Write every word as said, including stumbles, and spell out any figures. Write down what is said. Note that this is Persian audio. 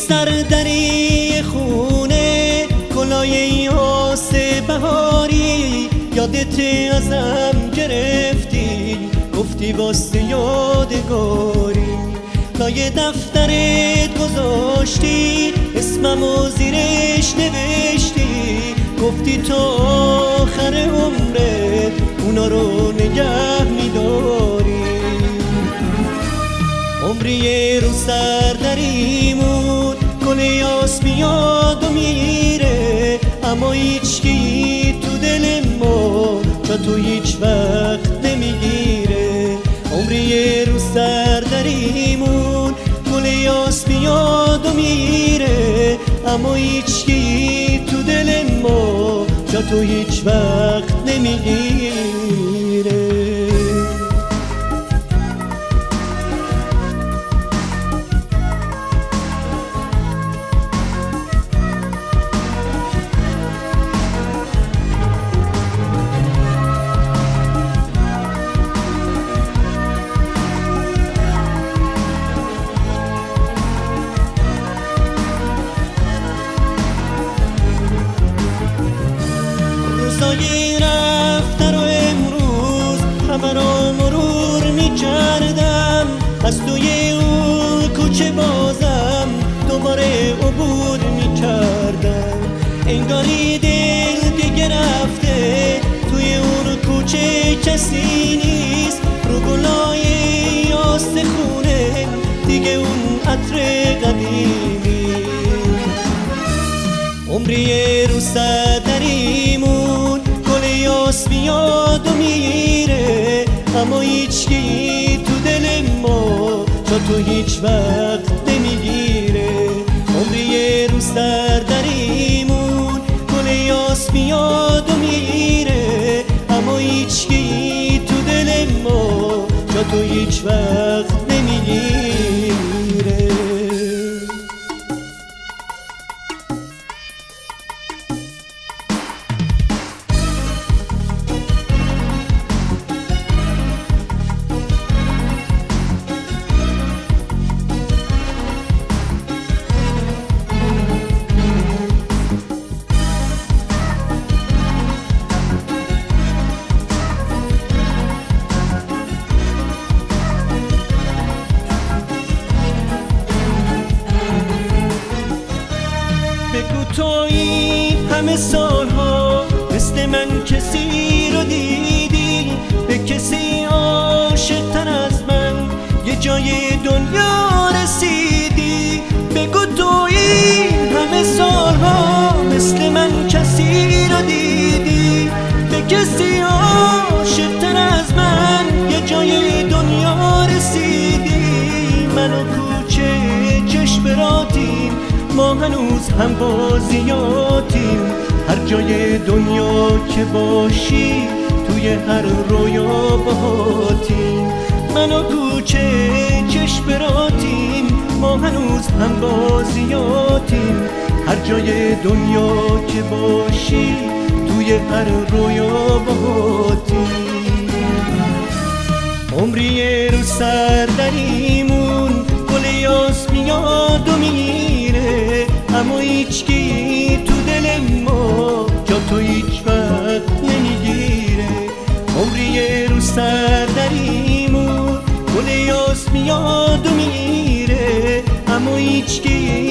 سردری خونه کلای آسه بهاری یادت ازم گرفتی گفتی واسه یادگاری لای دفترت گذاشتی اسممو زیرش نوشتی گفتی تا آخر عمرت اونا رو نگه میداری عمری رو سردریمون گل یاس میاد و میره اما هیچکی تو دل ما جا تو هیچ وقت نمیگیره عمری رو سردریمون گل یاس میاد و میره اما هیچکی تو دل ما جا تو هیچ وقت نمیگیره روزای رفته رو امروز همه رو مرور میکردم از توی اون کوچه بازم دوباره عبور میکردم انگاری دل دیگه رفته توی اون کوچه کسی نیست رو گلای آسته خونه دیگه اون عطر قدیمی عمری رو سردریمون گل یاس میاد و میره اما هیچکی تو دل ما جا تو هیچ وقت نمیگیره عمری رو سردریمون گل یاس میاد و میره اما هیچکی تو دل ما جا تو هیچ وقت نمیگیره بگو تویی همه سالها مثل من کسی رو دیدی به کسی عاشق‌تر از من یه جای دنیا رسیدی بگو تویی همه سالها مثل من کسی رو دیدی به کسی عاشق‌تر از من یه جای دنیا رسیدی من و کوچه چشم راتیم ما هنوز هم بازیاتیم هر جای دنیا که باشی توی هر رویا باهاتیم من و کوچه چشم راتیم ما هنوز هم بازیاتیم هر جای دنیا که باشی توی هر رویا باهاتیم عمری رو سردریمون گل یاس میاد و میره اما هیچکی تو دل ما جا تو هیچ وقت نمیگیره عمری رو سردریمون گل یاس میاد و میره اما هیچکی